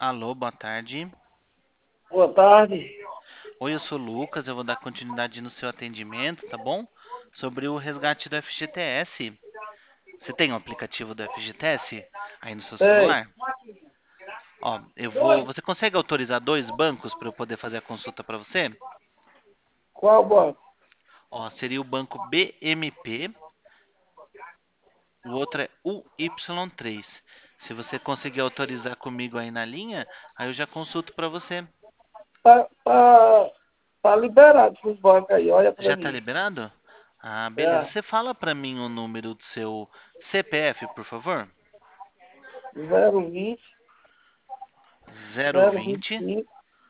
Alô, boa tarde. Boa tarde. Oi, eu sou o Lucas, eu vou dar continuidade no seu atendimento, tá bom? Sobre o resgate do FGTS. Você tem o aplicativo do FGTS aí no seu Tem. celular? Ó, Você consegue autorizar dois bancos para eu poder fazer a consulta para você? Qual banco? Ó, seria o banco BMP, o outro é UY3. Se você conseguir autorizar comigo aí na linha, aí eu já consulto para você. Tá liberado os bancos aí, olha pra Já tá mim. liberado? Ah, beleza. Já. Você fala para mim o número do seu CPF, por favor? 020, Zero vinte 025,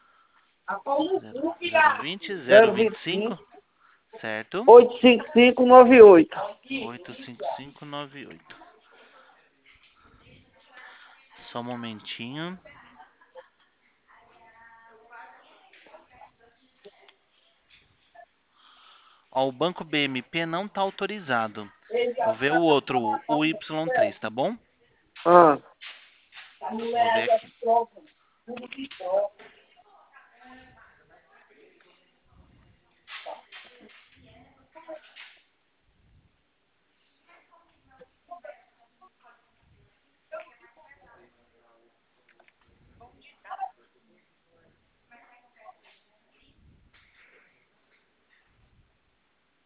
zero vinte zero vinte e 025, cinco, certo? 85598. 85598. Só um momentinho. Ó, o banco BMP não tá autorizado. Vou ver o outro, o Y3, tá bom? Ah, Vou ver aqui.